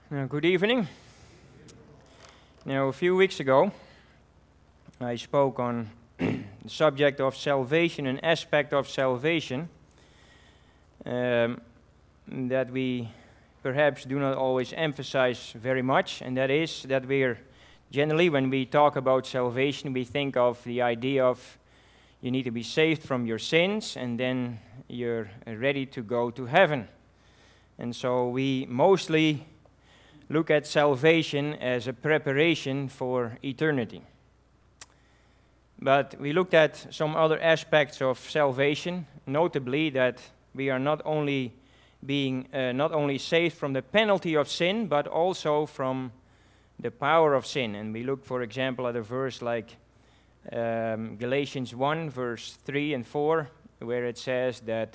Good evening. Now, a few weeks ago, I spoke on the subject of salvation, an aspect of salvation that we perhaps do not always emphasize very much, and that is that we're generally, when we talk about salvation, we think of the idea of you need to be saved from your sins, and then you're ready to go to heaven. And so we mostly look at salvation as a preparation for eternity. But we looked at some other aspects of salvation, notably that we are not only saved from the penalty of sin, but also from the power of sin. And we looked, for example, at a verse like Galatians 1, verse 3 and 4, where it says that,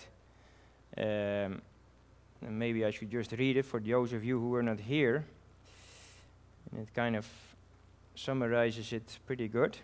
maybe I should just read it for those of you who were not here. And it kind of summarizes it pretty good.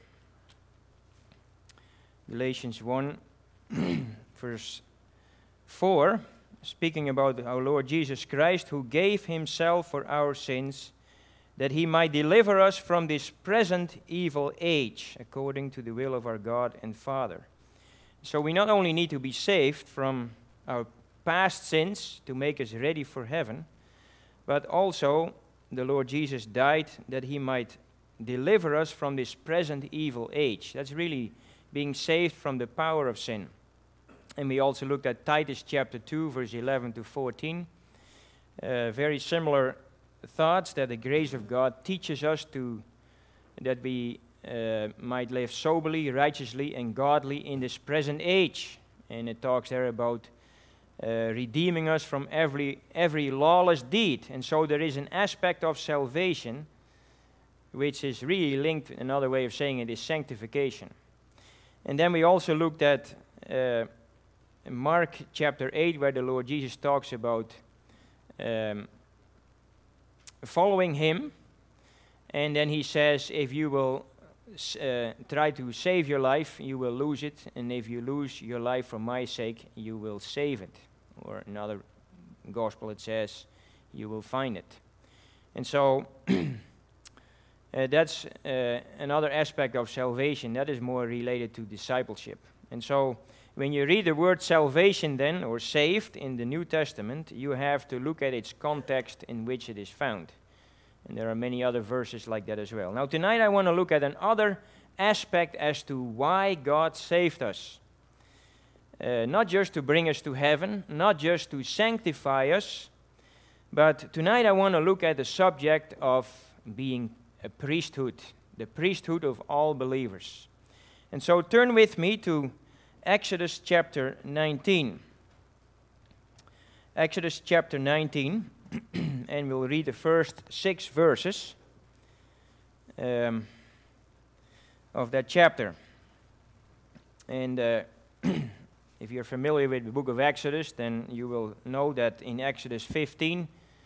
Galatians 1, verse 4, speaking about our Lord Jesus Christ, who gave himself for our sins, that he might deliver us from this present evil age, according to the will of our God and Father. So we not only need to be saved from our past sins to make us ready for heaven, but also the Lord Jesus died that he might deliver us from this present evil age. That's really being saved from the power of sin. And we also looked at Titus chapter 2, verse 11 to 14. Very similar thoughts that the grace of God teaches us that we might live soberly, righteously, and godly in this present age. And it talks there about redeeming us from every lawless deed. And so there is an aspect of salvation which is really linked, another way of saying it is sanctification. And then we also looked at Mark chapter 8, where the Lord Jesus talks about following him. And then he says, if you will try to save your life, you will lose it. And if you lose your life for my sake, you will save it. Or another gospel it says, you will find it. And so that's another aspect of salvation that is more related to discipleship. And so when you read the word salvation then, or saved in the New Testament, you have to look at its context in which it is found. And there are many other verses like that as well. Now tonight I want to look at another aspect as to why God saved us. Not just to bring us to heaven, not just to sanctify us, but tonight I want to look at the subject of being a priesthood, the priesthood of all believers. And so turn with me to Exodus chapter 19. Exodus chapter 19, and we'll read the first 6 verses of that chapter. And if you're familiar with the book of Exodus, then you will know that in Exodus 14,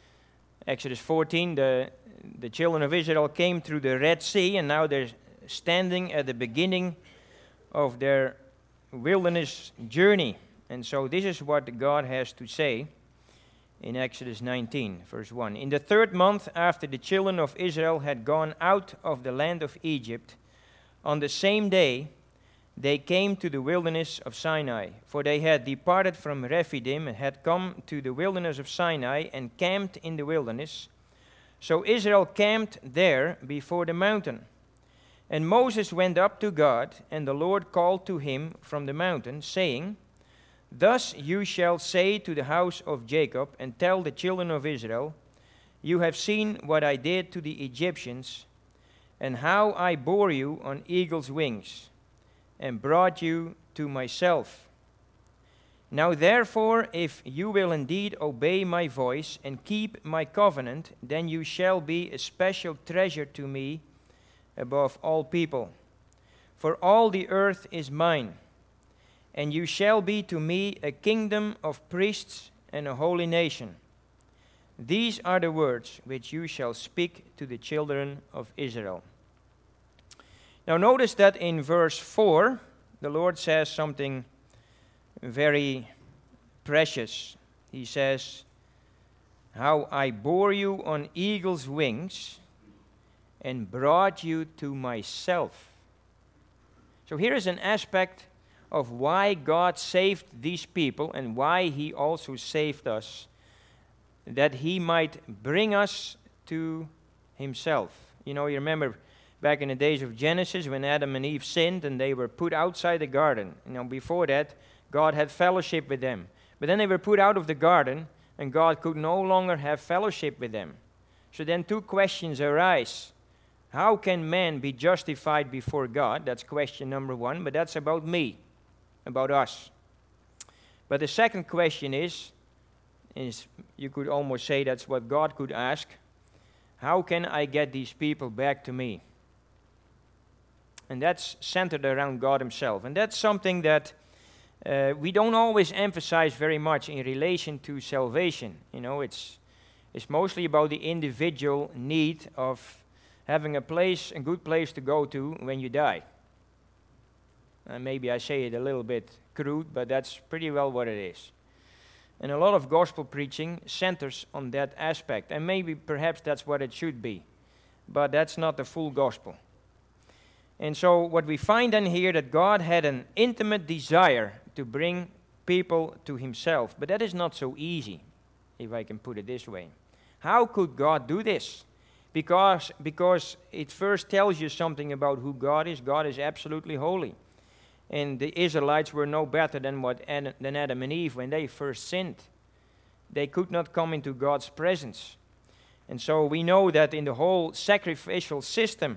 the children of Israel came through the Red Sea, and now they're standing at the beginning of their wilderness journey. And so this is what God has to say in Exodus 19, verse 1. In the 3rd month after the children of Israel had gone out of the land of Egypt, on the same day they came to the wilderness of Sinai, for they had departed from Rephidim and had come to the wilderness of Sinai and camped in the wilderness. So Israel camped there before the mountain. And Moses went up to God, and the Lord called to him from the mountain, saying, Thus you shall say to the house of Jacob, and tell the children of Israel, You have seen what I did to the Egyptians, and how I bore you on eagle's wings, and brought you to myself. Now therefore, if you will indeed obey my voice and keep my covenant, then you shall be a special treasure to me above all people. For all the earth is mine, and you shall be to me a kingdom of priests and a holy nation. These are the words which you shall speak to the children of Israel. Now notice that in verse 4, the Lord says something very precious. He says, how I bore you on eagle's wings and brought you to myself. So here is an aspect of why God saved these people and why he also saved us, that he might bring us to himself. You remember back in the days of Genesis when Adam and Eve sinned and they were put outside the garden. Before that, God had fellowship with them. But then they were put out of the garden and God could no longer have fellowship with them. So then two questions arise. How can man be justified before God? That's question number one, but that's about me, about us. But the second question is you could almost say that's what God could ask. How can I get these people back to me? And that's centered around God himself. And that's something that we don't always emphasize very much in relation to salvation. It's mostly about the individual need of having a good place to go to when you die. Maybe I say it a little bit crude, but that's pretty well what it is. And a lot of gospel preaching centers on that aspect. And maybe perhaps that's what it should be. But that's not the full gospel. And so what we find in here, that God had an intimate desire to bring people to himself. But that is not so easy, if I can put it this way. How could God do this? Because it first tells you something about who God is. God is absolutely holy. And the Israelites were no better than Adam and Eve when they first sinned. They could not come into God's presence. And so we know that in the whole sacrificial system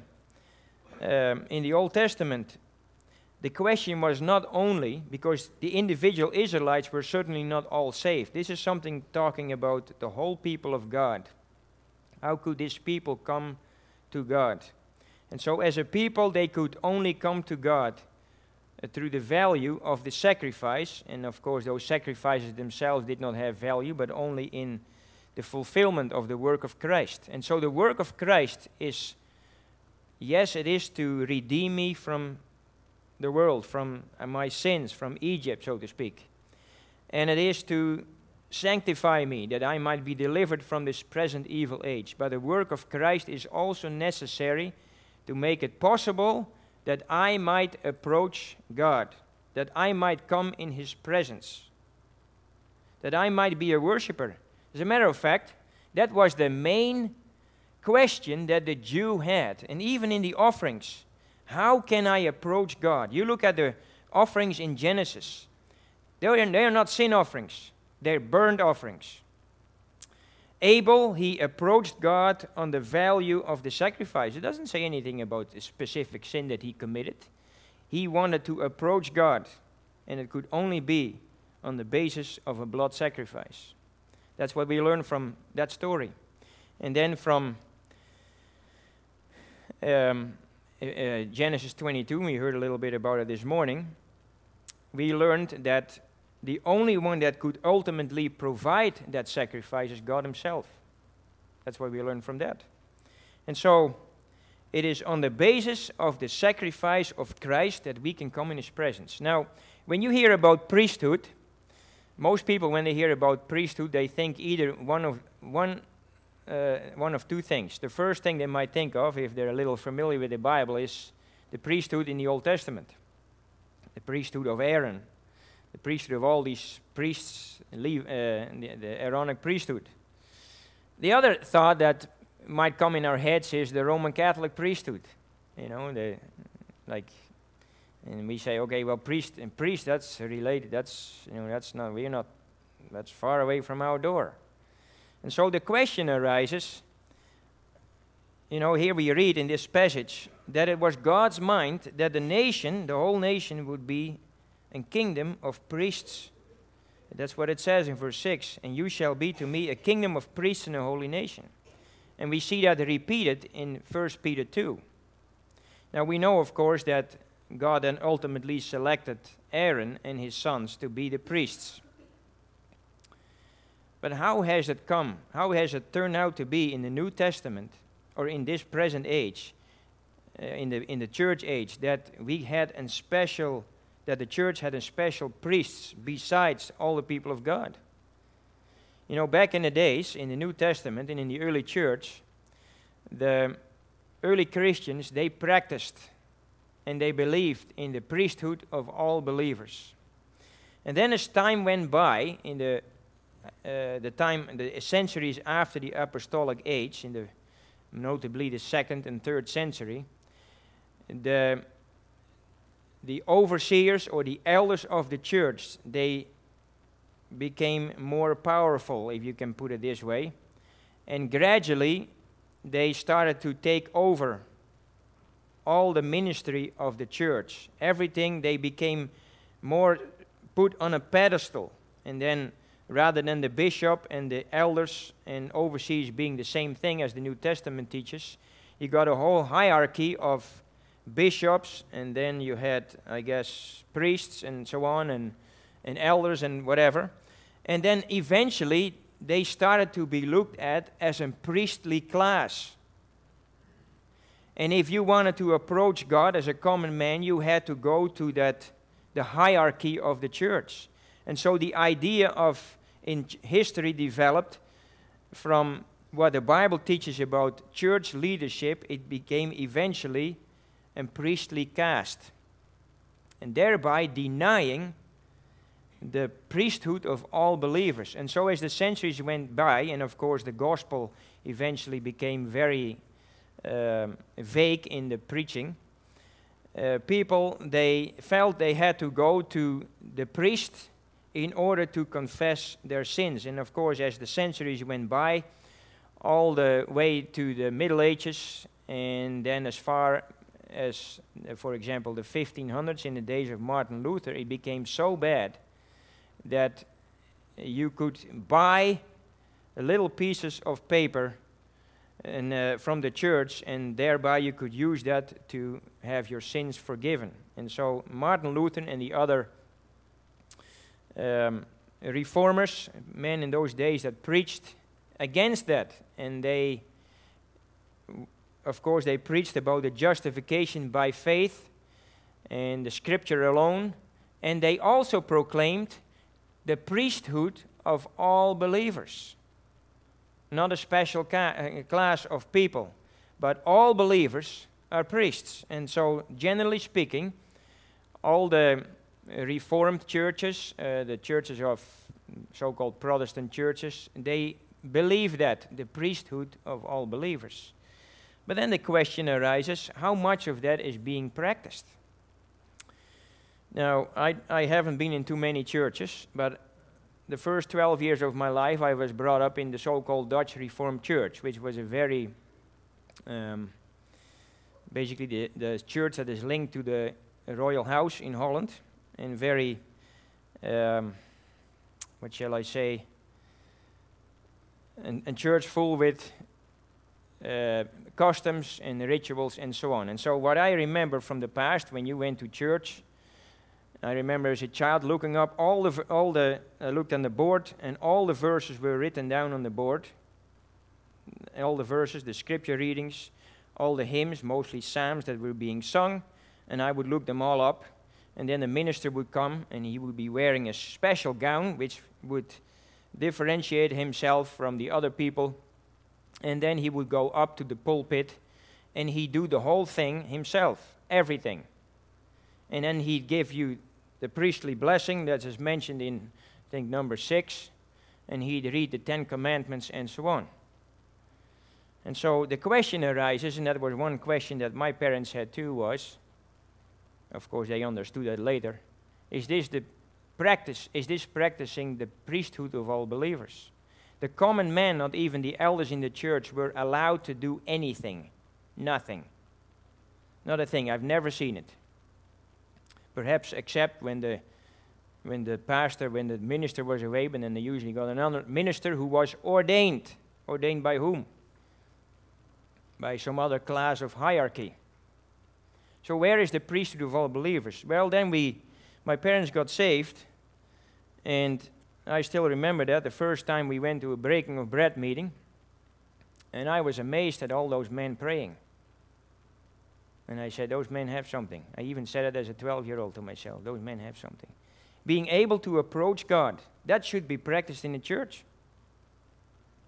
in the Old Testament, the question was not only, because the individual Israelites were certainly not all saved. This is something talking about the whole people of God. How could these people come to God? And so as a people, they could only come to God through the value of the sacrifice. And of course, those sacrifices themselves did not have value, but only in the fulfillment of the work of Christ. And so the work of Christ is, yes, it is to redeem me from the world, from my sins, from Egypt, so to speak. And it is to sanctify me, that I might be delivered from this present evil age. But the work of Christ is also necessary to make it possible that I might approach God, that I might come in his presence, that I might be a worshiper. As a matter of fact, that was the main question that the Jew had. And even in the offerings, how can I approach God? You look at the offerings in Genesis. They are not sin offerings. They're burnt offerings. Abel, he approached God on the value of the sacrifice. It doesn't say anything about the specific sin that he committed. He wanted to approach God, and it could only be on the basis of a blood sacrifice. That's what we learn from that story. And then from Genesis 22, we heard a little bit about it this morning, we learned that the only one that could ultimately provide that sacrifice is God himself. That's what we learn from that. And so, it is on the basis of the sacrifice of Christ that we can come in his presence. Now, when you hear about priesthood, most people, when they hear about priesthood, they think either one of two things. The first thing they might think of, if they're a little familiar with the Bible, is the priesthood in the Old Testament. The priesthood of Aaron. The priesthood of all these priests, the Aaronic priesthood. The other thought that might come in our heads is the Roman Catholic priesthood. And we say, okay, well, priest, that's related. That's far away from our door. And so the question arises, here we read in this passage that it was God's mind that the whole nation would be a kingdom of priests. That's what it says in verse 6. And you shall be to me a kingdom of priests and a holy nation. And we see that repeated in 1 Peter 2. Now we know, of course, that God then ultimately selected Aaron and his sons to be the priests. But how has it come? How has it turned out to be in the New Testament, or in this present age, in the church age, that the church had a special priests besides all the people of God? You know, back in the days, in the New Testament and in the early church, the early Christians, they practiced and they believed in the priesthood of all believers. And then as time went by, in the centuries after the apostolic age, notably the 2nd and 3rd century, the overseers or the elders of the church, they became more powerful, if you can put it this way, and gradually they started to take over all the ministry of the church. Everything, they became more put on a pedestal, and then rather than the bishop and the elders and overseers being the same thing as the New Testament teaches, you got a whole hierarchy of bishops, and then you had, I guess, priests and so on, and elders and whatever. And then eventually they started to be looked at as a priestly class. And if you wanted to approach God as a common man, you had to go to the hierarchy of the church. And so the idea in history developed from what the Bible teaches about church leadership. It became eventually a priestly caste, and thereby denying the priesthood of all believers. And so as the centuries went by, and of course the gospel eventually became very vague in the preaching, people, they felt they had to go to the priest in order to confess their sins. And of course, as the centuries went by, all the way to the Middle Ages, and then as far as, for example, the 1500s, in the days of Martin Luther, it became so bad that you could buy little pieces of paper from the church, and thereby you could use that to have your sins forgiven. And so Martin Luther and the other reformers, men in those days that preached against that, and they, of course, they preached about the justification by faith and the scripture alone, and they also proclaimed the priesthood of all believers. Not a special class of people, but all believers are priests. And so, generally speaking, all the Reformed churches, the churches of so-called Protestant churches, they believe that, the priesthood of all believers. But then the question arises, how much of that is being practiced? Now, I haven't been in too many churches, but the first 12 years of my life I was brought up in the so-called Dutch Reformed Church, which was a very, basically the church that is linked to the Royal House in Holland, and very, what shall I say, a church full with customs and rituals and so on. And so what I remember from the past, when you went to church, I remember as a child looking up I looked on the board, and all the verses were written down on the board. All the verses, the scripture readings, all the hymns, mostly psalms that were being sung, and I would look them all up. And then the minister would come, and he would be wearing a special gown, which would differentiate himself from the other people. And then he would go up to the pulpit, and he'd do the whole thing himself, everything. And then he'd give you the priestly blessing that is mentioned in, I think, number 6, and he'd read the 10 Commandments and so on. And so the question arises, and that was one question that my parents had too, was, of course they understood that later, is this practicing the priesthood of all believers? The common man, not even the elders in the church, were allowed to do anything, nothing. Not a thing, I've never seen it. Perhaps except when the minister was away, but then they usually got another minister who was ordained. Ordained by whom? By some other class of hierarchy. So where is the priesthood of all believers? Well, then my parents got saved, and I still remember that the first time we went to a breaking of bread meeting, and I was amazed at all those men praying. And I said, those men have something. I even said it as a 12-year-old to myself. Those men have something. Being able to approach God, that should be practiced in the church.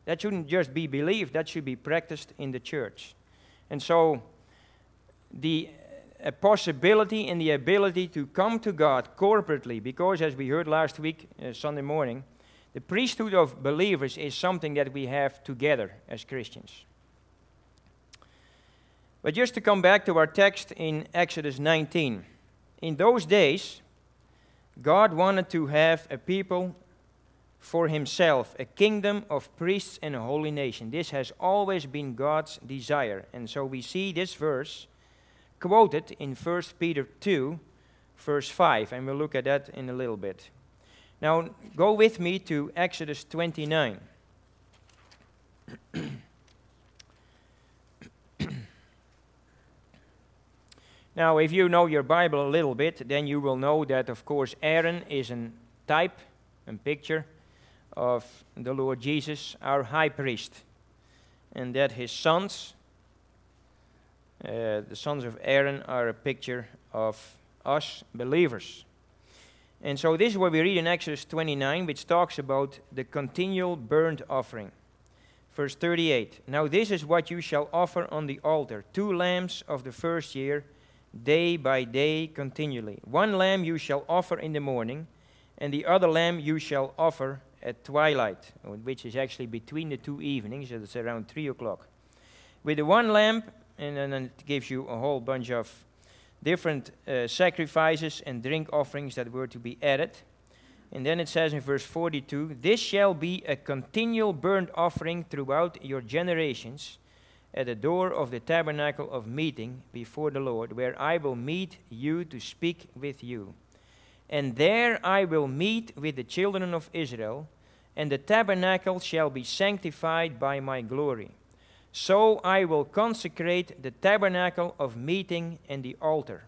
That shouldn't just be believed, that should be practiced in the church. And so the possibility and the ability to come to God corporately, because as we heard last week, Sunday morning, the priesthood of believers is something that we have together as Christians. But just to come back to our text in Exodus 19. In those days, God wanted to have a people for himself, a kingdom of priests and a holy nation. This has always been God's desire. And so we see this verse quoted in 1 Peter 2, verse 5. And we'll look at that in a little bit. Now, go with me to Exodus 29. Now, if you know your Bible a little bit, then you will know that, of course, Aaron is a type, a picture of the Lord Jesus, our high priest. And that his sons, the sons of Aaron, are a picture of us believers. And so this is what we read in Exodus 29, which talks about the continual burnt offering. Verse 38, Now this is what you shall offer on the altar, 2 lambs of the first year, day by day continually. 1 lamb you shall offer in the morning, and the other lamb you shall offer at twilight, which is actually between the 2 evenings, so it's around 3 o'clock. With the 1 lamb, and then it gives you a whole bunch of different sacrifices and drink offerings that were to be added. And then it says in verse 42, This shall be a continual burnt offering throughout your generations, at the door of the tabernacle of meeting before the Lord, where I will meet you to speak with you. And there I will meet with the children of Israel, and the tabernacle shall be sanctified by my glory. So I will consecrate the tabernacle of meeting and the altar.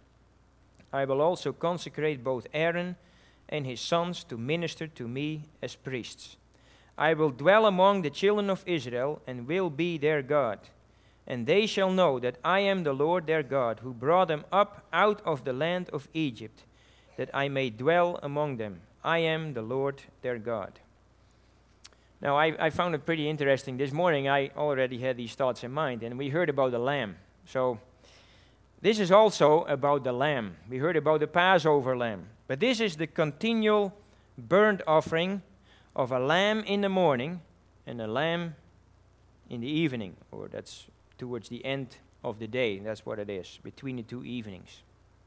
I will also consecrate both Aaron and his sons to minister to me as priests. I will dwell among the children of Israel and will be their God. And they shall know that I am the Lord their God, who brought them up out of the land of Egypt, that I may dwell among them. I am the Lord their God. Now, I found it pretty interesting. This morning, I already had these thoughts in mind, and we heard about the lamb. So, this is also about the lamb. We heard about the Passover lamb. But this is the continual burnt offering of a lamb in the morning and a lamb in the evening, or that's towards the end of the day. That's what it is, between the 2 evenings.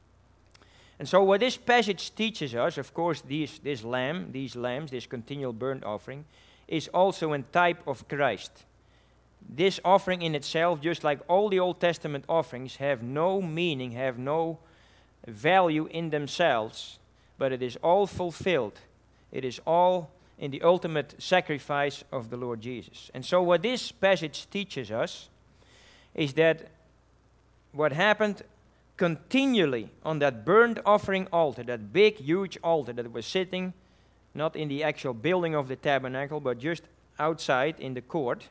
And so what this passage teaches us, of course, these lambs, this continual burnt offering, is also a type of Christ. This offering in itself, just like all the Old Testament offerings, have no meaning, have no value in themselves, but it is all fulfilled. It is all in the ultimate sacrifice of the Lord Jesus. And so what this passage teaches us is that what happened continually on that burnt offering altar, that big, huge altar that was sitting not in the actual building of the tabernacle, but just outside in the court,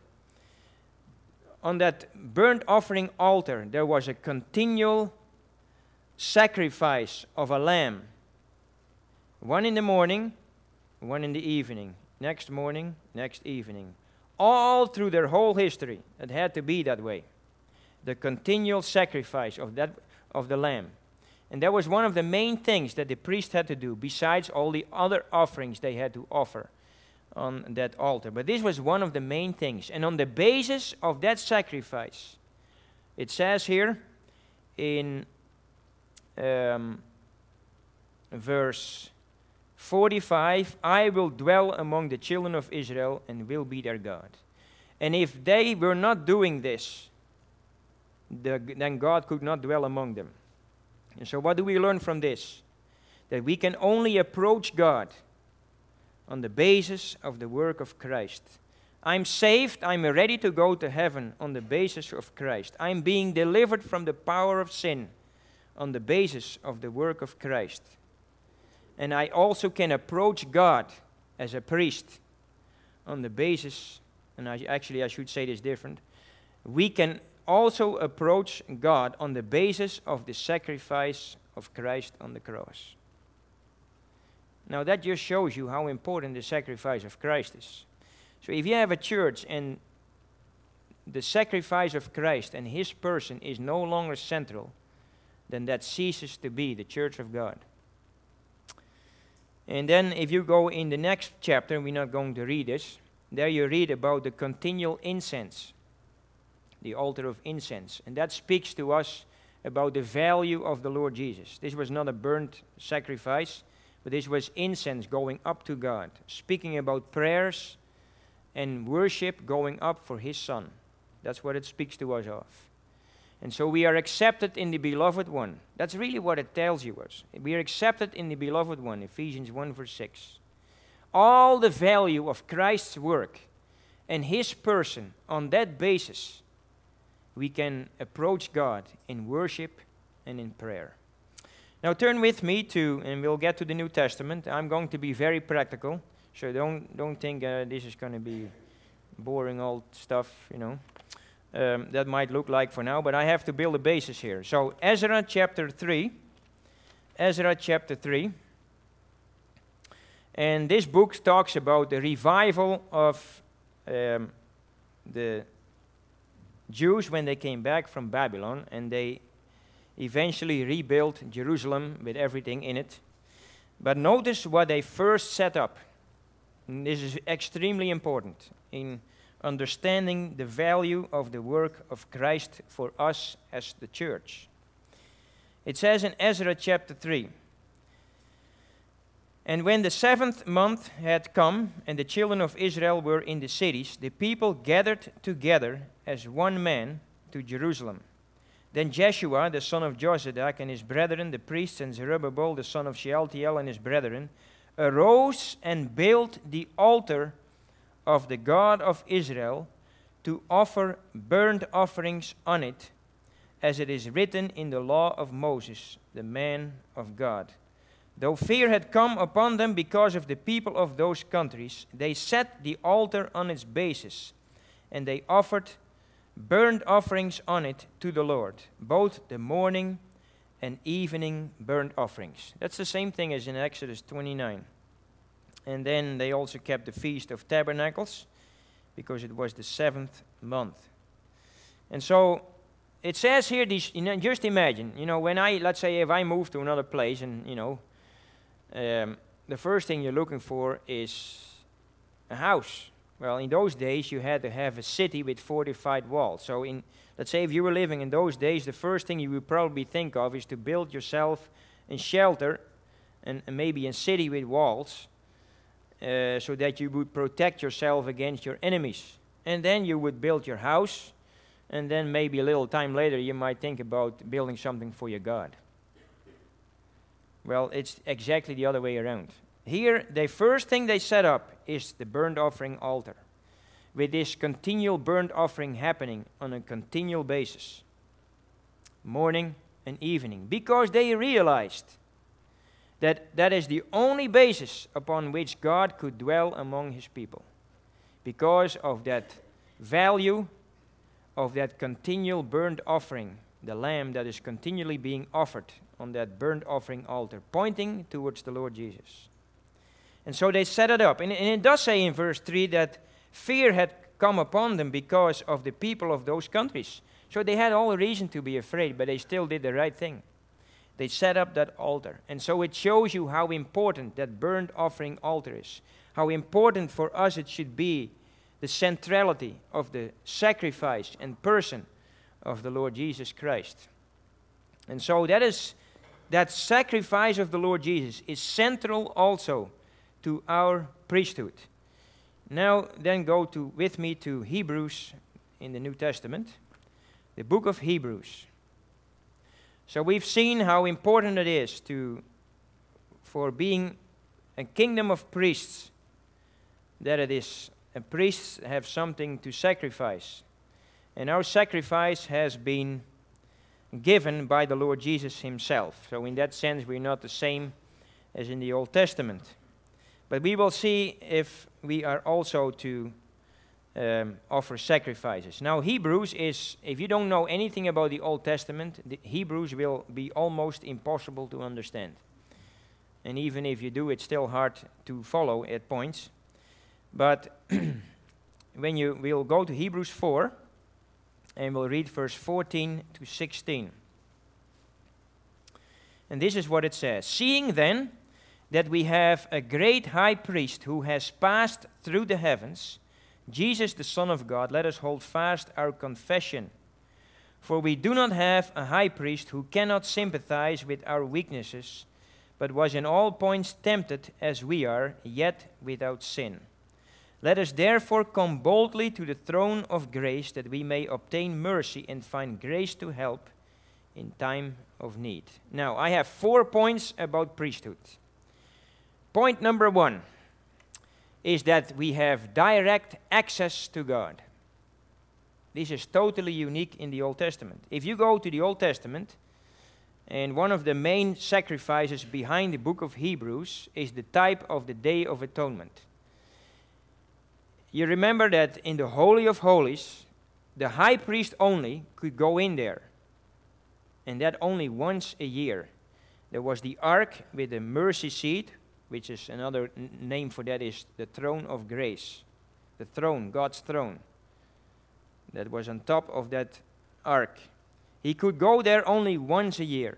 on that burnt offering altar, there was a continual sacrifice of a lamb. 1 in the morning, 1 in the evening, next morning, next evening. All through their whole history, it had to be that way. The continual sacrifice of the lamb. And that was one of the main things that the priest had to do, besides all the other offerings they had to offer on that altar. But this was one of the main things. And on the basis of that sacrifice, it says here in verse 45, I will dwell among the children of Israel and will be their God. And if they were not doing this, then God could not dwell among them. And so what do we learn from this? That we can only approach God on the basis of the work of Christ. I'm saved, I'm ready to go to heaven on the basis of Christ. I'm being delivered from the power of sin on the basis of the work of Christ. And I also can approach God as a priest on the basis, and I should say this different. We can also approach God on the basis of the sacrifice of Christ on the cross. Now that just shows you how important the sacrifice of Christ is. So if you have a church and the sacrifice of Christ and his person is no longer central, then that ceases to be the church of God. And then if you go in the next chapter, we're not going to read this, there you read about the continual incense, the altar of incense. And that speaks to us about the value of the Lord Jesus. This was not a burnt sacrifice, but this was incense going up to God, speaking about prayers and worship going up for his Son. That's what it speaks to us of. And so we are accepted in the beloved one. That's really what it tells you us. We are accepted in the beloved one, Ephesians 1 verse 6. All the value of Christ's work and his person, on that basis, we can approach God in worship and in prayer. Now turn with me to, and we'll get to the New Testament. I'm going to be very practical, so don't think this is going to be boring old stuff, that might look like for now, but I have to build a basis here. So Ezra chapter 3, and this book talks about the revival of the Jews when they came back from Babylon, and they eventually rebuilt Jerusalem with everything in it. But notice what they first set up. And this is extremely important in understanding the value of the work of Christ for us as the church. It says in Ezra chapter 3, "And when the 7th month had come, and the children of Israel were in the cities, the people gathered together as one man to Jerusalem. Then Jeshua, the son of Jozadak, and his brethren, the priests, and Zerubbabel, the son of Shealtiel, and his brethren, arose and built the altar of the God of Israel to offer burnt offerings on it, as it is written in the law of Moses, the man of God. Though fear had come upon them because of the people of those countries, they set the altar on its basis, and they offered burnt offerings on it to the Lord, both the morning and evening burnt offerings." That's the same thing as in Exodus 29. And then they also kept the Feast of Tabernacles, because it was the 7th month. And so it says here, just imagine, when let's say if I move to another place and, the first thing you're looking for is a house. Well, in those days, you had to have a city with fortified walls. So let's say if you were living in those days, the first thing you would probably think of is to build yourself a shelter and maybe a city with walls, so that you would protect yourself against your enemies. And then you would build your house, and then maybe a little time later you might think about building something for your God. Well, it's exactly the other way around. Here, the first thing they set up is the burnt offering altar, with this continual burnt offering happening on a continual basis, morning and evening, because they realized that is the only basis upon which God could dwell among his people, because of that value of that continual burnt offering, the lamb that is continually being offered on that burnt offering altar, pointing towards the Lord Jesus. And so they set it up. And it does say in verse 3 that fear had come upon them because of the people of those countries. So they had all reason to be afraid, but they still did the right thing. They set up that altar. And so it shows you how important that burnt offering altar is. How important for us it should be, the centrality of the sacrifice and person of the Lord Jesus Christ. And so that sacrifice of the Lord Jesus is central also to our priesthood. Now then go with me to Hebrews in the New Testament, the book of Hebrews. So we've seen how important it is for being a kingdom of priests, that it is priests have something to sacrifice. And our sacrifice has been given by the Lord Jesus himself. So in that sense, we're not the same as in the Old Testament. But we will see if we are also to offer sacrifices. Now, Hebrews is, if you don't know anything about the Old Testament, the Hebrews will be almost impossible to understand. And even if you do, it's still hard to follow at points. But when you will go to Hebrews 4, and we'll read verse 14 to 16. And this is what it says. Seeing then that we have a great high priest who has passed through the heavens, Jesus the Son of God, let us hold fast our confession. For we do not have a high priest who cannot sympathize with our weaknesses, but was in all points tempted as we are, yet without sin. Let us therefore come boldly to the throne of grace, that we may obtain mercy and find grace to help in time of need. Now, I have 4 points about priesthood. Point number 1 is that we have direct access to God. This is totally unique in the Old Testament. If you go to the Old Testament, and one of the main sacrifices behind the book of Hebrews is the type of the Day of Atonement. You remember that in the Holy of Holies, the high priest only could go in there, and that only once a year. There was the ark with the mercy seat, which is another name for that is the throne of grace. The throne, God's throne, that was on top of that ark. He could go there only once a year,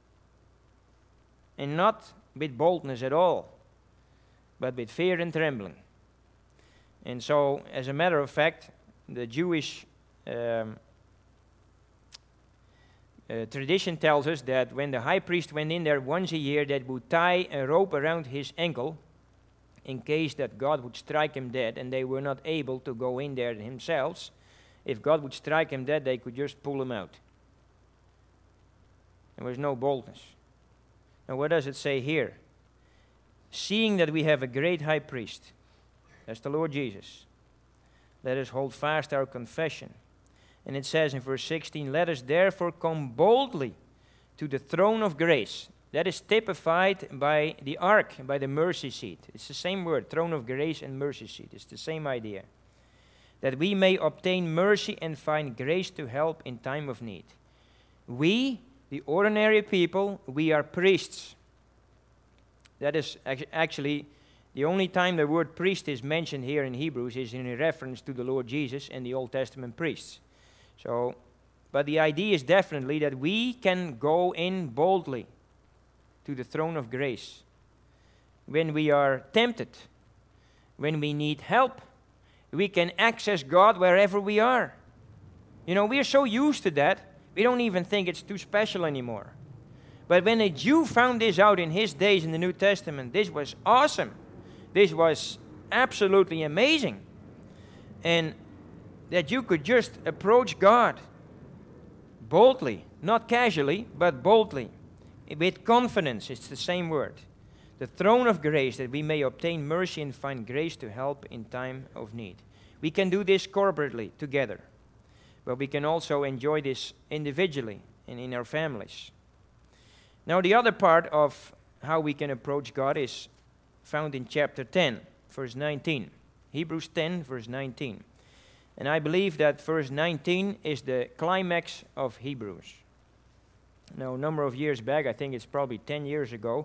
and not with boldness at all, but with fear and trembling. And so, as a matter of fact, the Jewish tradition tells us that when the high priest went in there once a year, that would tie a rope around his ankle in case that God would strike him dead, and they were not able to go in there themselves. If God would strike him dead, they could just pull him out. There was no boldness. Now what does it say here? Seeing that we have a great high priest, that's the Lord Jesus, let us hold fast our confession. And it says in verse 16, let us therefore come boldly to the throne of grace. That is typified by the ark, by the mercy seat. It's the same word, throne of grace and mercy seat. It's the same idea. That we may obtain mercy and find grace to help in time of need. We, the ordinary people, we are priests. That is actually the only time the word priest is mentioned here in Hebrews is in reference to the Lord Jesus and the Old Testament priests. So, but the idea is definitely that we can go in boldly to the throne of grace when we are tempted, when we need help. We can access God wherever we are. You know, we are so used to that, we don't even think it's too special anymore. But when a Jew found this out in his days in the New Testament, this was awesome. This was absolutely amazing. And that you could just approach God boldly, not casually, but boldly, with confidence. It's the same word. The throne of grace, that we may obtain mercy and find grace to help in time of need. We can do this corporately, together. But we can also enjoy this individually and in our families. Now the other part of how we can approach God is found in chapter 10, verse 19. Hebrews 10, verse 19. And I believe that verse 19 is the climax of Hebrews. Now, a number of years back, I think it's probably 10 years ago,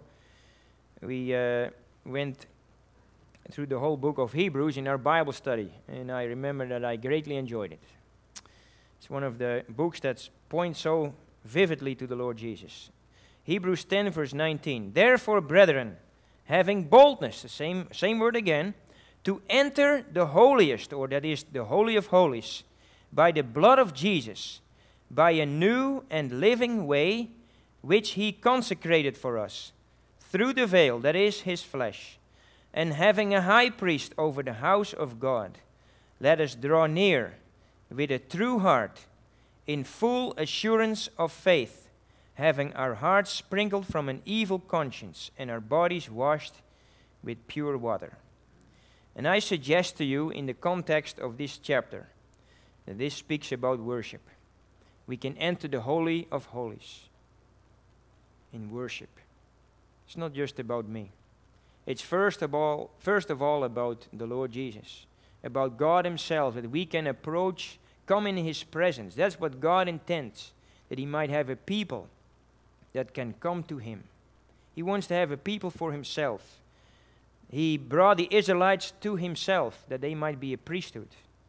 we went through the whole book of Hebrews in our Bible study, and I remember that I greatly enjoyed it. It's one of the books that points so vividly to the Lord Jesus. Hebrews 10, verse 19. Therefore, brethren, having boldness, the same word again, to enter the holiest, or that is the Holy of Holies, by the blood of Jesus, by a new and living way, which he consecrated for us, through the veil, that is his flesh, and having a high priest over the house of God, let us draw near with a true heart, in full assurance of faith, having our hearts sprinkled from an evil conscience and our bodies washed with pure water. And I suggest to you, in the context of this chapter, that this speaks about worship. We can enter the Holy of Holies in worship. It's not just about me. It's first of all about the Lord Jesus, about God himself, that we can approach, come in his presence. That's what God intends, that he might have a people that can come to him. He wants to have a people for himself. He brought the Israelites to himself, that they might be a priesthood.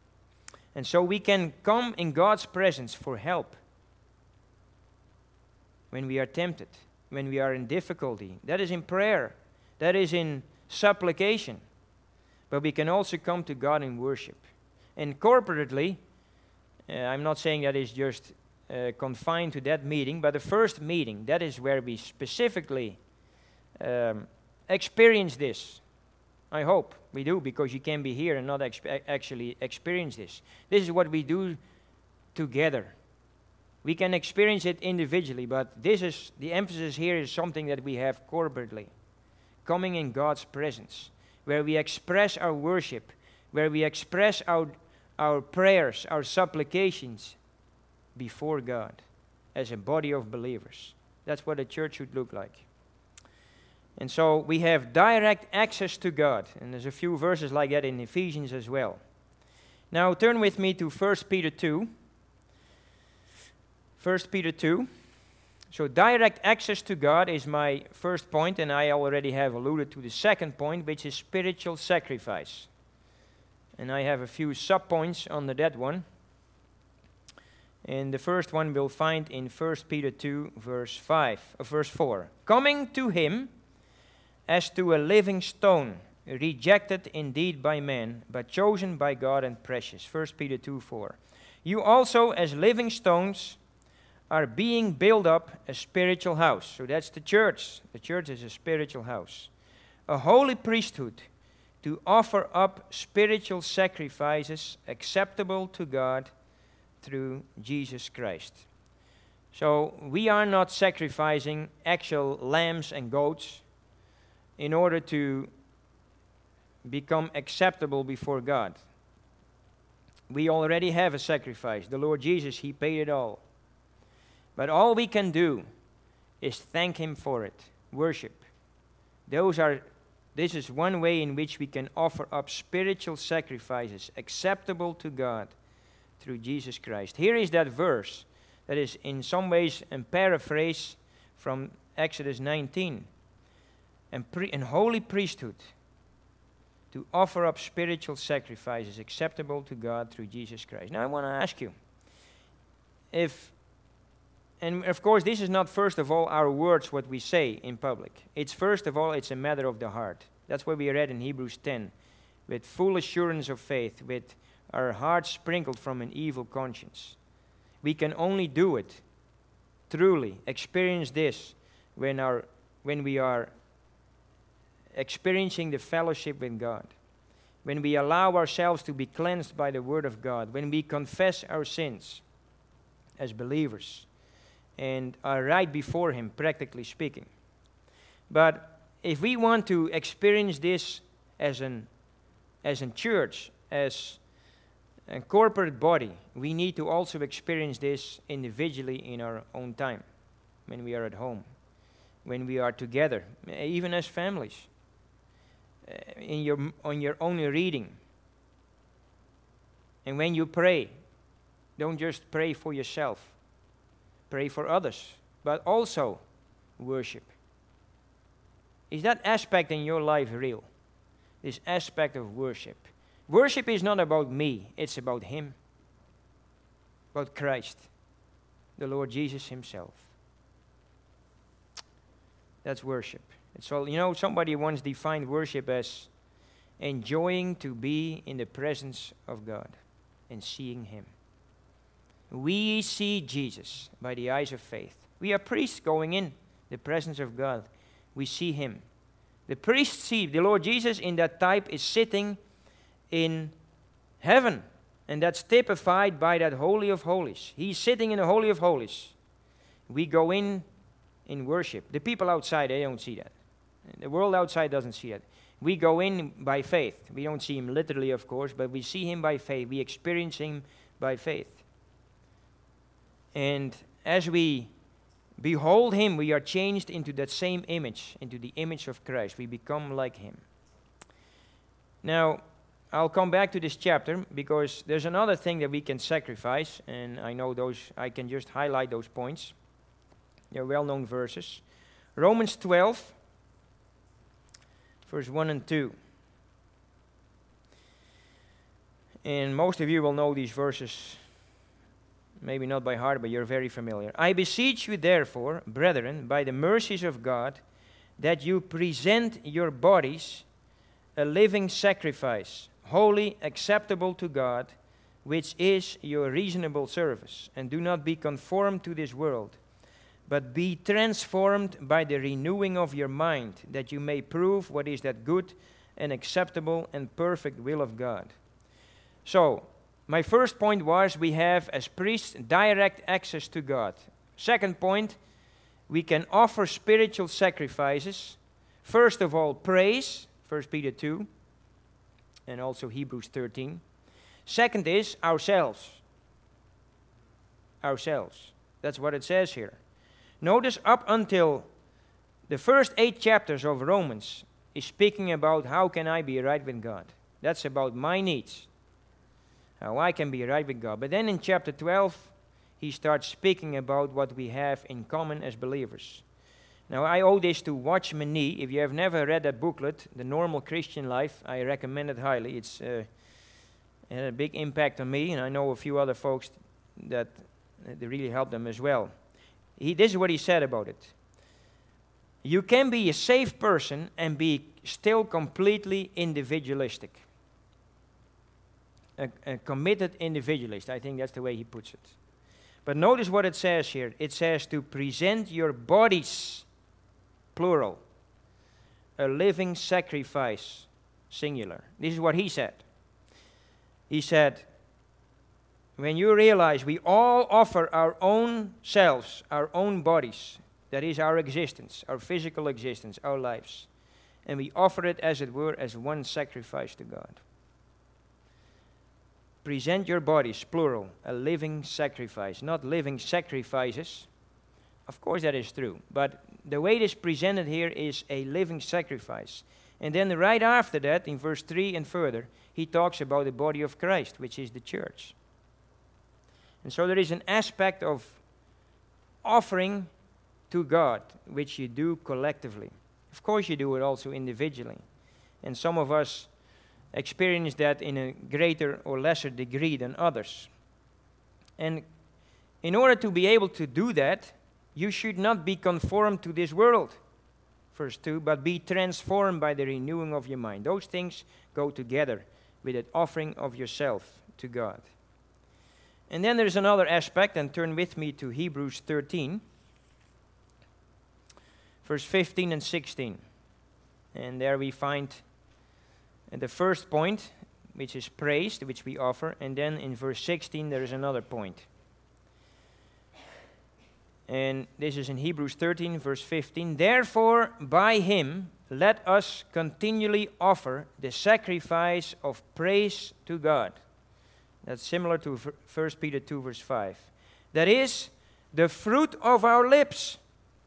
And so we can come in God's presence for help when we are tempted, when we are in difficulty. That is in prayer. That is in supplication. But we can also come to God in worship. And corporately, I'm not saying that is just confined to that meeting, but the first meeting, that is where we specifically experience this. I hope we do, because you can be here and not actually experience this. This is what we do together. We can experience it individually, but this is the emphasis here is something that we have corporately. Coming in God's presence, where we express our worship, where we express our prayers, our supplications before God as a body of believers. That's what a church should look like. And so we have direct access to God. And there's a few verses like that in Ephesians as well. Now turn with me to 1 Peter 2. 1 Peter 2. So direct access to God is my first point, and I already have alluded to the second point, which is spiritual sacrifice. And I have a few sub-points under that one. And the first one we'll find in 1 Peter 2, verse 4. Coming to him as to a living stone, rejected indeed by men, but chosen by God and precious. 1 Peter 2, 4. You also, as living stones, are being built up a spiritual house. So that's the church. The church is a spiritual house. A holy priesthood, to offer up spiritual sacrifices acceptable to God through Jesus Christ. So we are not sacrificing actual lambs and goats in order to become acceptable before God. We already have a sacrifice. The Lord Jesus, He paid it all. But all we can do is thank Him for it, worship. This is one way in which we can offer up spiritual sacrifices acceptable to God through Jesus Christ. Here is that verse that is in some ways a paraphrase from Exodus 19. And holy priesthood, to offer up spiritual sacrifices acceptable to God through Jesus Christ. Now I want to ask you, and of course this is not first of all our words what we say in public. It's first of all, it's a matter of the heart. That's what we read in Hebrews 10. With full assurance of faith, with our hearts sprinkled from an evil conscience. We can only do it, truly experience this, when we are experiencing the fellowship with God, when we allow ourselves to be cleansed by the Word of God, when we confess our sins as believers and are right before Him, practically speaking. But if we want to experience this as a church, as a corporate body, we need to also experience this individually in our own time, when we are at home, when we are together, even as families. On your own reading. And when you pray, don't just pray for yourself. Pray for others, but also worship. Is that aspect in your life real? This aspect of worship. Worship is not about me, it's about Him. About Christ, the Lord Jesus Himself. That's worship. So, somebody once defined worship as enjoying to be in the presence of God and seeing Him. We see Jesus by the eyes of faith. We are priests going in the presence of God. We see Him. The priests see the Lord Jesus in that type is sitting in heaven. And that's typified by that Holy of Holies. He's sitting in the Holy of Holies. We go in worship. The people outside, they don't see that. The world outside doesn't see it. We go in by faith. We don't see Him literally, of course, but we see Him by faith. We experience Him by faith. And as we behold Him, we are changed into that same image, into the image of Christ. We become like Him. Now, I'll come back to this chapter because there's another thing that we can sacrifice, and I can just highlight those points. They're well-known verses. Romans 12, verse 1 and 2. And most of you will know these verses, maybe not by heart, but you're very familiar. I beseech you, therefore, brethren, by the mercies of God, that you present your bodies a living sacrifice, holy, acceptable to God, which is your reasonable service. And do not be conformed to this world, but be transformed by the renewing of your mind, that you may prove what is that good and acceptable and perfect will of God. So, my first point was we have as priests direct access to God. Second point, we can offer spiritual sacrifices. First of all, praise, 1 Peter 2, and also Hebrews 13. Second is ourselves. Ourselves. That's what it says here. Notice up until the first 8 chapters of Romans is speaking about how can I be right with God. That's about my needs. How I can be right with God. But then in chapter 12, he starts speaking about what we have in common as believers. Now, I owe this to Watchman Nee. If you have never read that booklet, The Normal Christian Life, I recommend it highly. It's had a big impact on me, and I know a few other folks that they really helped them as well. This is what he said about it. You can be a saved person and be still completely individualistic. A committed individualist. I think that's the way he puts it. But notice what it says here. It says to present your bodies, plural, a living sacrifice, singular. This is what he said. He said, when you realize we all offer our own selves, our own bodies, that is our existence, our physical existence, our lives, and we offer it, as it were, as one sacrifice to God. Present your bodies, plural, a living sacrifice, not living sacrifices. Of course that is true, but the way it is presented here is a living sacrifice. And then right after that, in verse 3 and further, he talks about the body of Christ, which is the church. And so there is an aspect of offering to God, which you do collectively. Of course you do it also individually. And some of us experience that in a greater or lesser degree than others. And in order to be able to do that, you should not be conformed to this world, verse 2, but be transformed by the renewing of your mind. Those things go together with an offering of yourself to God. And then there's another aspect, and turn with me to Hebrews 13, verse 15 and 16. And there we find the first point, which is praise, which we offer, and then in verse 16 there is another point. And this is in Hebrews 13, verse 15. Therefore, by him, let us continually offer the sacrifice of praise to God. That's similar to 1 Peter 2, verse 5. That is, the fruit of our lips,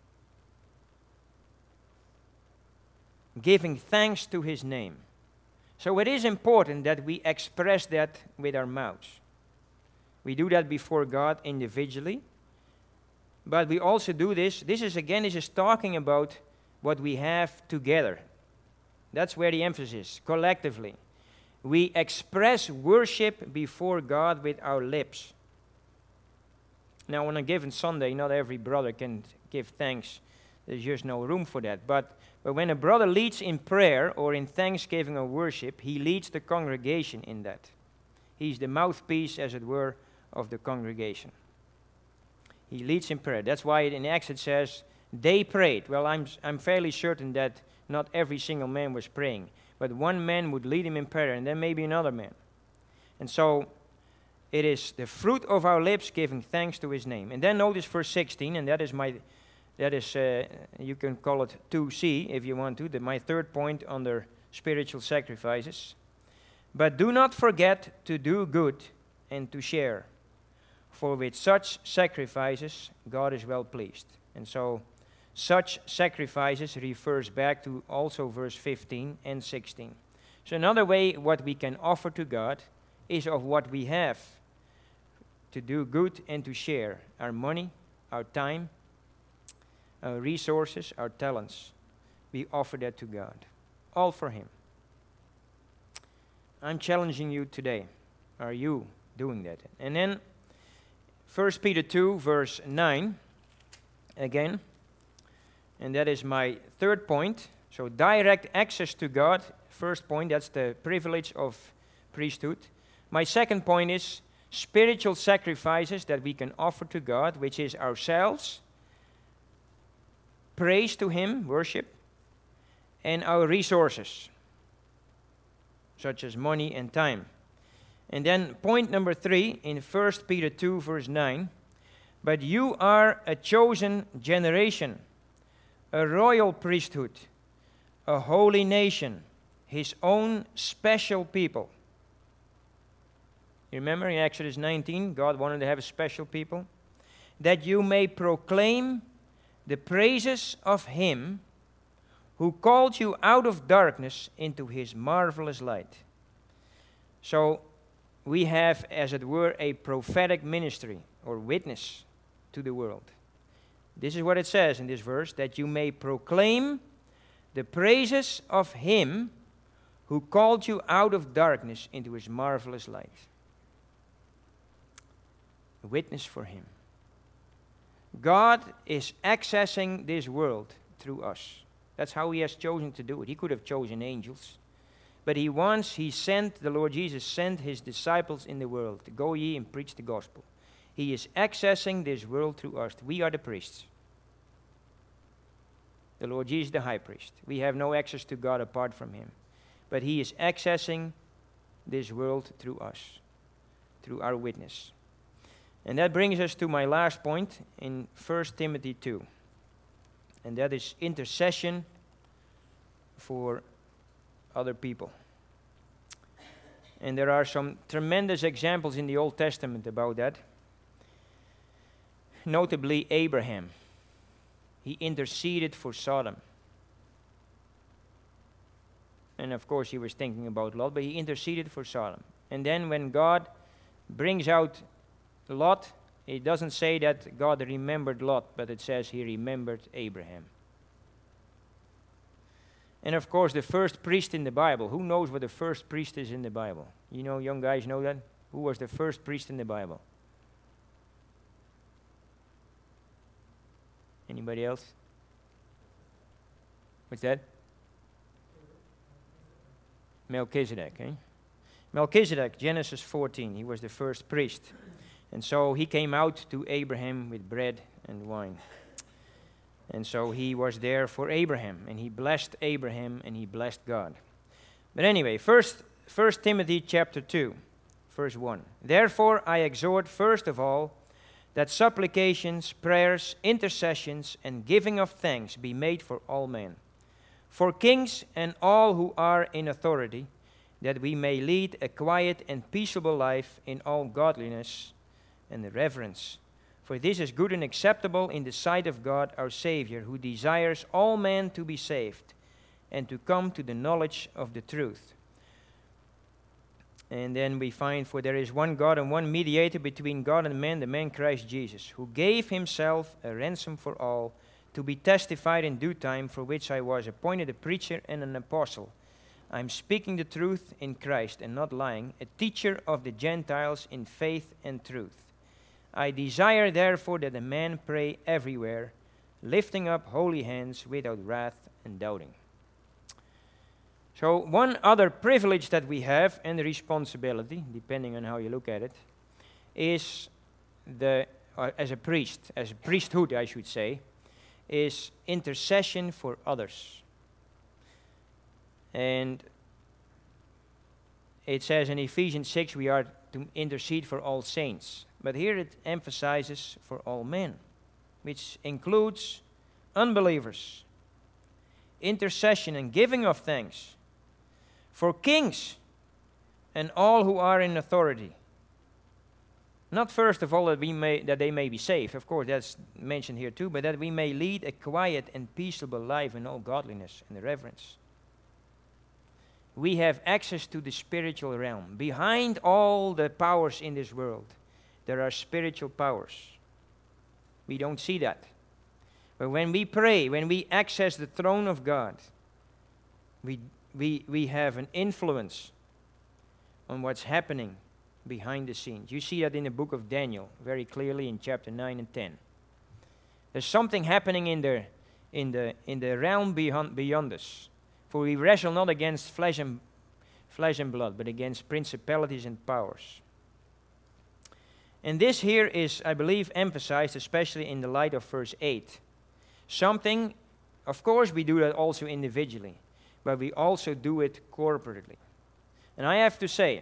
giving thanks to his name. So it is important that we express that with our mouths. We do that before God individually, but we also do this. This is talking about what we have together. That's where the emphasis is, collectively. We express worship before God with our lips. Now, on a given Sunday, not every brother can give thanks. There's just no room for that. But when a brother leads in prayer or in thanksgiving or worship, he leads the congregation in that. He's the mouthpiece, as it were, of the congregation. He leads in prayer. That's why in Acts it says, they prayed. Well, I'm fairly certain that not every single man was praying, but one man would lead him in prayer, and then maybe another man. And so it is the fruit of our lips giving thanks to his name. And then notice verse 16, and that is you can call it 2C if you want to, my third point under spiritual sacrifices. But do not forget to do good and to share, for with such sacrifices God is well pleased. And so such sacrifices refers back to also verse 15 and 16. So another way what we can offer to God is of what we have, to do good and to share our money, our time, our resources, our talents. We offer that to God, all for him. I'm challenging you today. Are you doing that? And then 1 Peter 2, verse 9, again, and that is my third point. So direct access to God, first point, that's the privilege of priesthood. My second point is spiritual sacrifices that we can offer to God, which is ourselves, praise to Him, worship, and our resources, such as money and time. And then point number 3 in 1 Peter 2, verse 9, but you are a chosen generation, a royal priesthood, a holy nation, His own special people. You remember in Exodus 19, God wanted to have a special people? That you may proclaim the praises of Him who called you out of darkness into His marvelous light. So we have, as it were, a prophetic ministry or witness to the world. This is what it says in this verse, that you may proclaim the praises of Him who called you out of darkness into His marvelous light. A witness for Him. God is accessing this world through us. That's how He has chosen to do it. He could have chosen angels. But He sent, the Lord Jesus sent His disciples in the world to go ye and preach the gospel. He is accessing this world through us. We are the priests. The Lord Jesus, the high priest. We have no access to God apart from Him. But He is accessing this world through us, through our witness. And that brings us to my last point in 1 Timothy 2. And that is intercession for other people. And there are some tremendous examples in the Old Testament about that. Notably Abraham. He interceded for Sodom. And of course he was thinking about Lot, but he interceded for Sodom. And then when God brings out Lot, it doesn't say that God remembered Lot, but it says He remembered Abraham. And of course, the first priest in the Bible. Who knows what the first priest is in the Bible? You know, young guys know that? Who was the first priest in the Bible? Anybody else? What's that? Melchizedek, eh? Melchizedek, Genesis 14, he was the first priest. And so he came out to Abraham with bread and wine. And so he was there for Abraham, and he blessed Abraham, and he blessed God. But anyway, First Timothy chapter 2, verse 1. Therefore I exhort first of all that supplications, prayers, intercessions, and giving of thanks be made for all men, for kings and all who are in authority, that we may lead a quiet and peaceable life in all godliness and reverence. For this is good and acceptable in the sight of God our Savior, who desires all men to be saved and to come to the knowledge of the truth. And then we find, for there is one God and one mediator between God and man, the man Christ Jesus, who gave Himself a ransom for all, to be testified in due time, for which I was appointed a preacher and an apostle. I am speaking the truth in Christ and not lying, a teacher of the Gentiles in faith and truth. I desire therefore that a man pray everywhere, lifting up holy hands without wrath and doubting. So one other privilege that we have, and responsibility, depending on how you look at it, is as a priesthood I should say, is intercession for others. And it says in Ephesians 6 we are to intercede for all saints. But here it emphasizes for all men, which includes unbelievers, intercession and giving of thanks for kings and all who are in authority. Not first of all that they may be saved, of course that's mentioned here too, but that we may lead a quiet and peaceable life in all godliness and reverence. We have access to the spiritual realm. Behind all the powers in this world, there are spiritual powers. We don't see that. But when we pray, when we access the throne of God, we have an influence on what's happening behind the scenes. You see that in the book of Daniel very clearly in chapter 9 and 10. There's something happening in the realm beyond us. For we wrestle not against flesh and blood, but against principalities and powers. And this here is, I believe, emphasized especially in the light of verse 8. Something, of course we do that also individually, but we also do it corporately. And I have to say,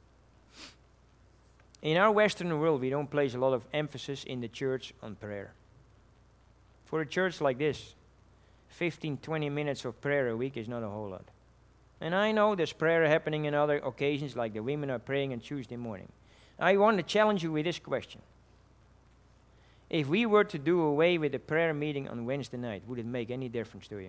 in our Western world, we don't place a lot of emphasis in the church on prayer. For a church like this, 15, 20 minutes of prayer a week is not a whole lot. And I know there's prayer happening in other occasions, like the women are praying on Tuesday morning. I want to challenge you with this question. If we were to do away with the prayer meeting on Wednesday night, would it make any difference to you?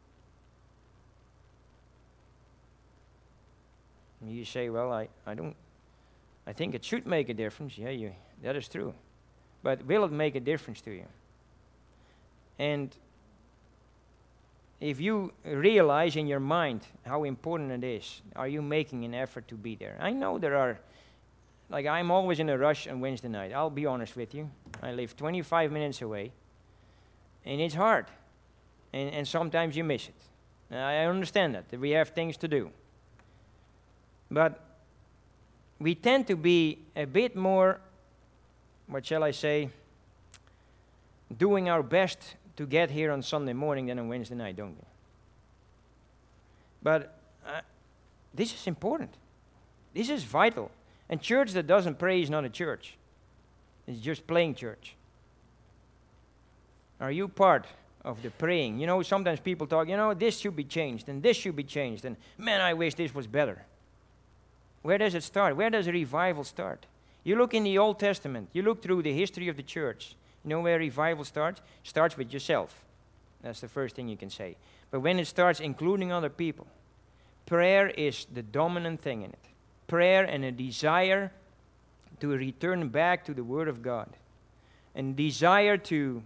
And you say, well, I think it should make a difference. Yeah, that is true. But will it make a difference to you? And if you realize in your mind how important it is, are you making an effort to be there? I know there are, like I'm always in a rush on Wednesday night. I'll be honest with you. I live 25 minutes away, and it's hard. And sometimes you miss it. I understand that we have things to do. But we tend to be a bit more, what shall I say, doing our best to get here on Sunday morning than on Wednesday night, don't we? But this is important. This is vital. And church that doesn't pray is not a church. It's just playing church. Are you part of the praying? You know, sometimes people talk, this should be changed, and this should be changed, and man, I wish this was better. Where does it start? Where does a revival start? You look in the Old Testament. You look through the history of the church. You know where revival starts? It starts with yourself. That's the first thing you can say. But when it starts including other people, prayer is the dominant thing in it. Prayer and a desire to return back to the Word of God. And desire to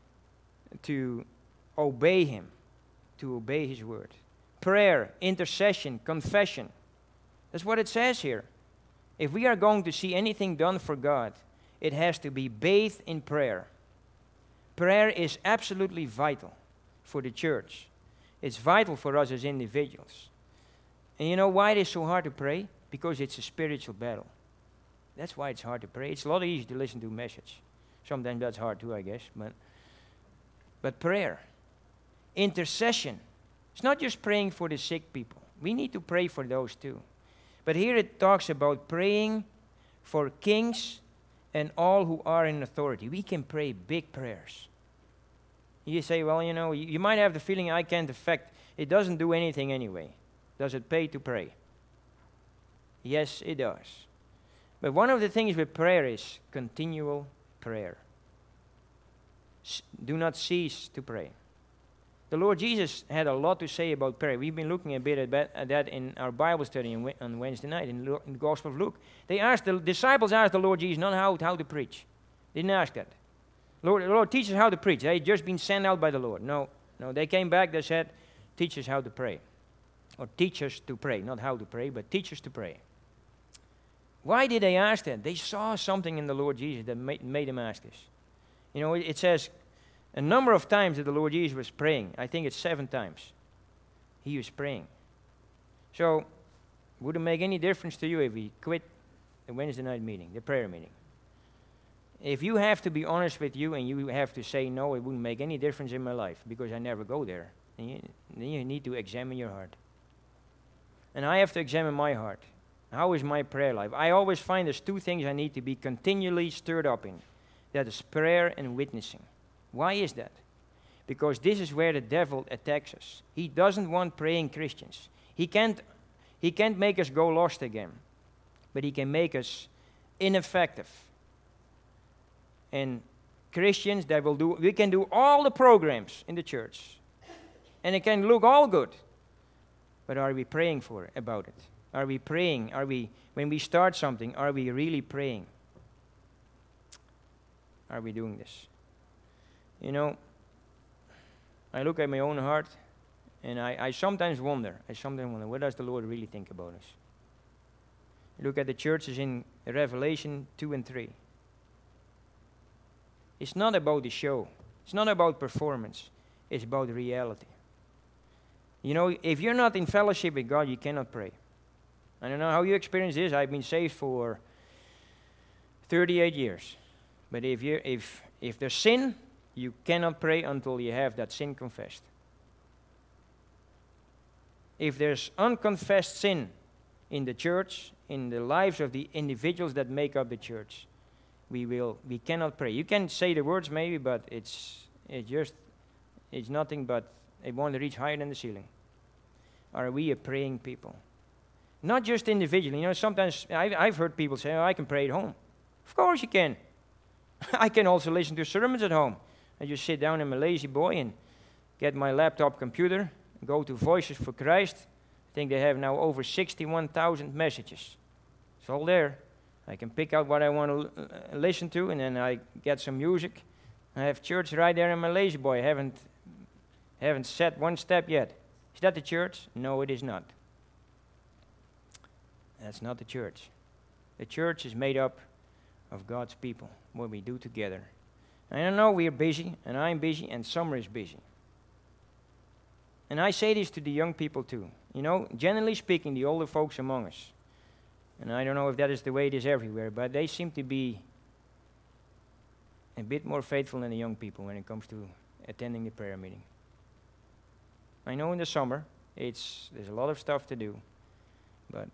obey Him, to obey His Word. Prayer, intercession, confession. That's what it says here. If we are going to see anything done for God, it has to be bathed in prayer. Prayer is absolutely vital for the church. It's vital for us as individuals. And you know why it is so hard to pray? Because it's a spiritual battle. That's why it's hard to pray. It's a lot easier to listen to a message. Sometimes that's hard too, I guess. But prayer, intercession. It's not just praying for the sick people. We need to pray for those too. But here it talks about praying for kings and all who are in authority. We can pray big prayers. You say, well, you might have the feeling I can't affect. It doesn't do anything anyway. Does it pay to pray? Yes, it does. But one of the things with prayer is continual prayer. Do not cease to pray. The Lord Jesus had a lot to say about prayer. We've been looking a bit at that in our Bible study on Wednesday night in the Gospel of Luke. The disciples asked the Lord Jesus not how to preach. They didn't ask that. Lord, teach us how to preach. They had just been sent out by the Lord. No, they came back, they said, teach us how to pray. Or teach us to pray. Not how to pray, but teach us to pray. Why did they ask that? They saw something in the Lord Jesus that made them ask this. It says a number of times that the Lord Jesus was praying. I think it's 7 times. He was praying. So, would it make any difference to you if we quit the Wednesday night meeting, the prayer meeting? If you have to be honest with you and you have to say, no, it wouldn't make any difference in my life because I never go there, then you need to examine your heart. And I have to examine my heart. How is my prayer life? I always find there's 2 things I need to be continually stirred up in. That is prayer and witnessing. Why is that? Because this is where the devil attacks us. He doesn't want praying Christians. He can't make us go lost again. But he can make us ineffective. And Christians that we can do all the programs in the church. And it can look all good. But are we praying about it? Are we praying? When we start something, are we really praying? Are we doing this? I look at my own heart, and I sometimes wonder, what does the Lord really think about us? Look at the churches in Revelation 2 and 3. It's not about the show. It's not about performance. It's about reality. You know, if you're not in fellowship with God, you cannot pray. I don't know how you experience this. I've been saved for 38 years. But if there's sin, you cannot pray until you have that sin confessed. If there's unconfessed sin in the church, in the lives of the individuals that make up the church, we cannot pray. You can say the words maybe, but it's nothing but it won't reach higher than the ceiling. Are we a praying people? Not just individually. You know, sometimes I've heard people say, "Oh, I can pray at home." Of course you can. I can also listen to sermons at home. I just sit down in my lazy boy and get my laptop computer, go to Voices for Christ. I think they have now over 61,000 messages. It's all there. I can pick out what I want to listen to, and then I get some music. I have church right there in my lazy boy. I haven't set one step yet. Is that the church? No, it is not. That's not the church. The church is made up of God's people, what we do together. And I know we are busy, and I'm busy, and Summer is busy. And I say this to the young people too. You know, generally speaking, the older folks among us, and I don't know if that is the way it is everywhere, but they seem to be a bit more faithful than the young people when it comes to attending the prayer meeting. I know in the summer, there's a lot of stuff to do, but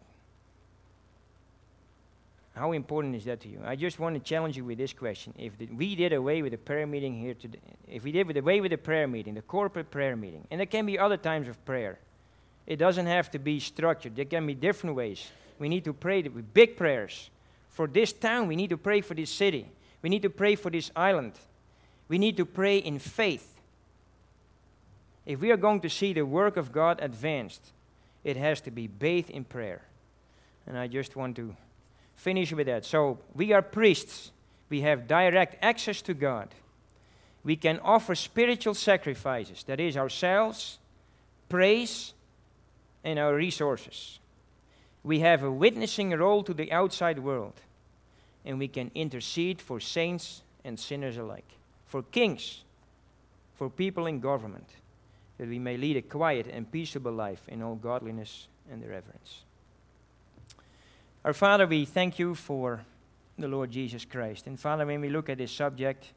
how important is that to you? I just want to challenge you with this question. If we did away with the prayer meeting here today, if we did away with the prayer meeting, the corporate prayer meeting, and there can be other times of prayer. It doesn't have to be structured. There can be different ways. We need to pray with big prayers. For this town, we need to pray for this city. We need to pray for this island. We need to pray in faith. If we are going to see the work of God advanced, it has to be bathed in prayer. And I just want to finish with that. So, we are priests. We have direct access to God. We can offer spiritual sacrifices, that is, ourselves, praise, and our resources. We have a witnessing role to the outside world, and we can intercede for saints and sinners alike, for kings, for people in government, that we may lead a quiet and peaceable life in all godliness and reverence. Our Father, we thank you for the Lord Jesus Christ. And Father, when we look at this subject,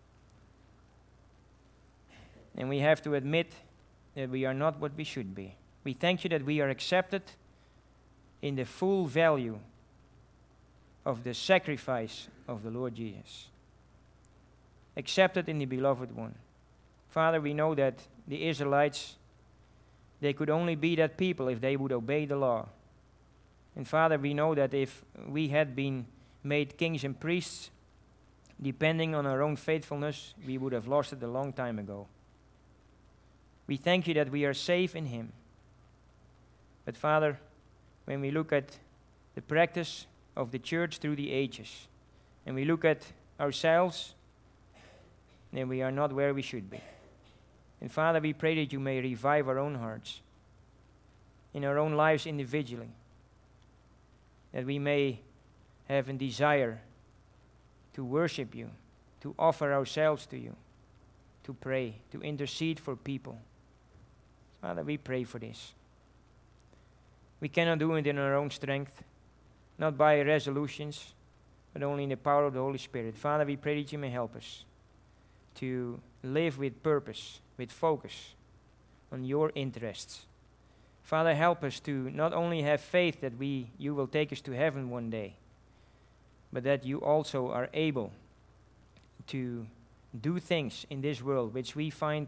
and we have to admit that we are not what we should be. We thank you that we are accepted in the full value of the sacrifice of the Lord Jesus. Accepted in the beloved one. Father, we know that the Israelites, they could only be that people if they would obey the law. And Father, we know that if we had been made kings and priests, depending on our own faithfulness, we would have lost it a long time ago. We thank you that we are safe in Him. But Father, when we look at the practice of the church through the ages, and we look at ourselves, then we are not where we should be. And Father, we pray that you may revive our own hearts, in our own lives individually, that we may have a desire to worship you, to offer ourselves to you, to pray, to intercede for people. Father, we pray for this. We cannot do it in our own strength, not by resolutions, but only in the power of the Holy Spirit. Father, we pray that you may help us to live with purpose, with focus on your interests. Father, help us to not only have faith that you will take us to heaven one day, but that you also are able to do things in this world which we find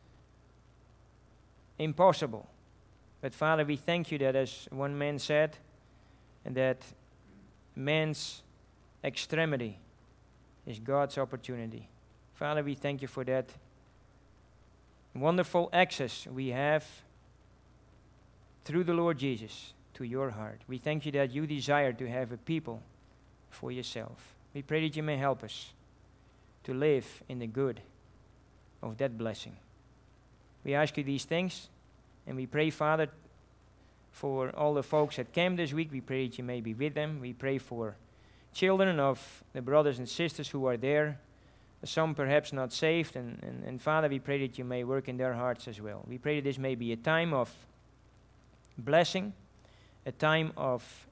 impossible. But Father, we thank you that, as one man said, and that man's extremity is God's opportunity. Father, we thank you for that wonderful access we have through the Lord Jesus to your heart. We thank you that you desire to have a people for yourself. We pray that you may help us to live in the good of that blessing. We ask you these things, and we pray, Father, for all the folks at camp this week. We pray that you may be with them. We pray for children of the brothers and sisters who are there, some perhaps not saved, and Father, we pray that you may work in their hearts as well. We pray that this may be a time of blessing, a time of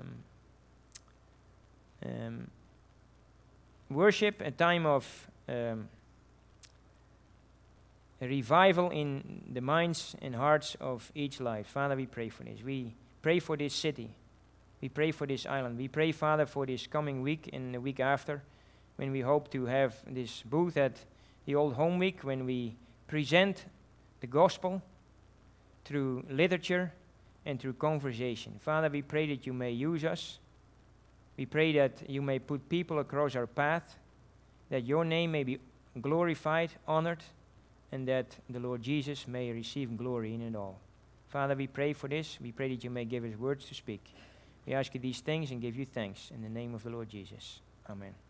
worship, a time of a revival in the minds and hearts of each life. Father, we pray for this. We pray for this city. We pray for this island. We pray, Father, for this coming week and the week after, when we hope to have this booth at the Old Home Week, when we present the gospel through literature and through conversation. Father, we pray that you may use us. We pray that you may put people across our path, that your name may be glorified, honored, and that the Lord Jesus may receive glory in it all. Father, we pray for this. We pray that you may give us words to speak. We ask you these things and give you thanks in the name of the Lord Jesus. Amen.